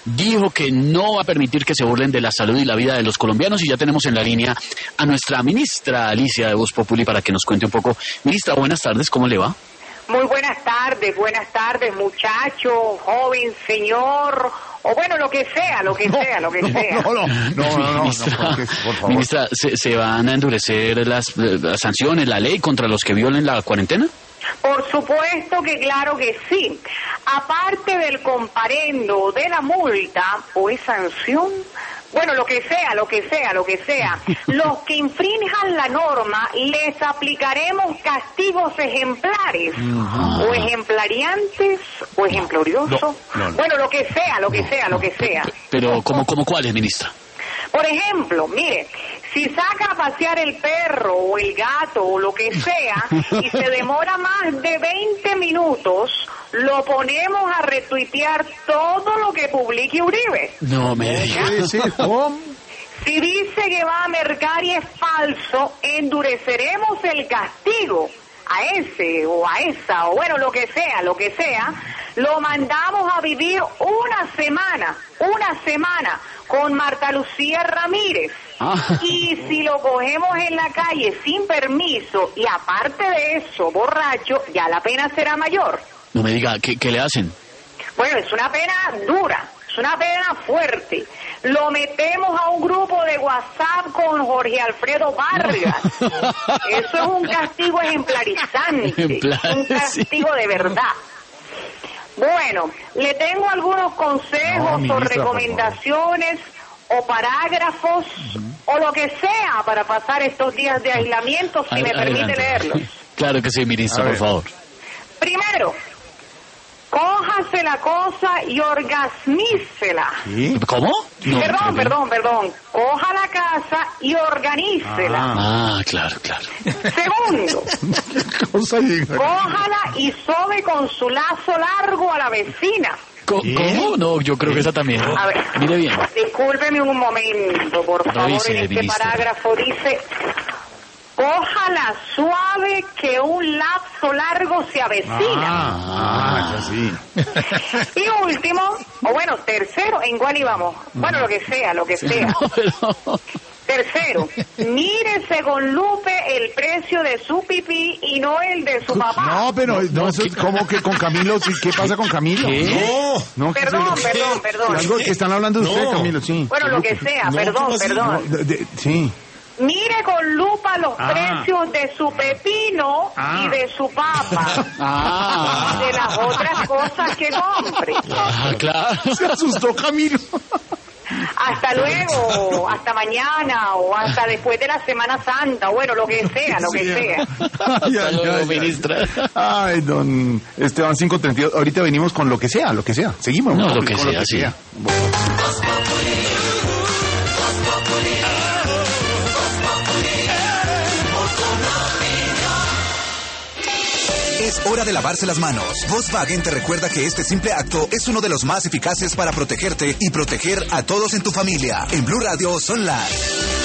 dijo que no va a permitir que se burlen de la salud y la vida de los colombianos, y ya tenemos en la línea a nuestra ministra Alicia de Voz Populi para que nos cuente un poco. Ministra, buenas tardes, ¿cómo le va? Muy buenas tardes, muchacho, joven, señor, o bueno, lo que sea. No, Ministra, por favor. Ministra, ¿se van a endurecer las sanciones, la ley contra los que violen la cuarentena? Por supuesto que claro que sí. Aparte del comparendo de la multa o es sanción, bueno, lo que sea, los que infrinjan la norma les aplicaremos castigos ejemplares, o ejemplariantes, o ejemploriosos, bueno, lo que sea. Pero, ¿cómo cuáles, ministra? Por ejemplo, mire, si saca a pasear el perro o el gato o lo que sea y se demora más de 20 minutos, lo ponemos a retuitear todo lo que publique Uribe. No me diga. Si dice que va a mercar y es falso, endureceremos el castigo a ese o a esa, o bueno, lo que sea, lo mandamos a vivir una semana con Marta Lucía Ramírez. Y si lo cogemos en la calle sin permiso y aparte de eso, borracho, ya la pena será mayor. No me diga, ¿qué le hacen? Bueno, es una pena dura, es una pena fuerte. Lo metemos a un grupo de WhatsApp con Jorge Alfredo Vargas. Eso es un castigo ejemplarizante, un castigo de verdad. Bueno, le tengo algunos consejos o recomendaciones o parágrafos o lo que sea para pasar estos días de aislamiento, si me permite leerlos. Claro que sí, ministra, por favor. Primero, cójase la cosa y orgasmícela. ¿Sí? ¿Cómo? No, perdón. Coja la casa y organícela. Claro. Segundo, cójala y sobe con su lazo largo a la vecina. ¿Cómo? No, yo creo que esa también. A ver, mire bien. Discúlpeme un momento, por favor. Revise, en este ministra. parágrafo dice: cójala suave que un lapso largo se avecina. Sí. Y último, o bueno, tercero, ¿en cuál íbamos? Bueno, lo que sea. No, pero... Tercero, mírese con lupe el precio de su pipí y no el de su papá. No, pero ¿cómo que con Camilo? ¿Qué pasa con Camilo? ¿Qué? No, Perdón. Algo que están hablando de usted, Camilo, sí. Bueno, lo que sea, perdón. Sí. Mire con lupa los precios de su pepino y de su papa. Y de las otras cosas que compre. Claro. Se asustó Camilo. Hasta luego, hasta mañana o hasta después de la Semana Santa, bueno, lo que sea. Hasta luego, ministra. Ay, don Esteban 532, ahorita venimos con lo que sea. Seguimos. No, lo que sea. Es hora de lavarse las manos. Volkswagen te recuerda que este simple acto es uno de los más eficaces para protegerte y proteger a todos en tu familia. En Blue Radio son las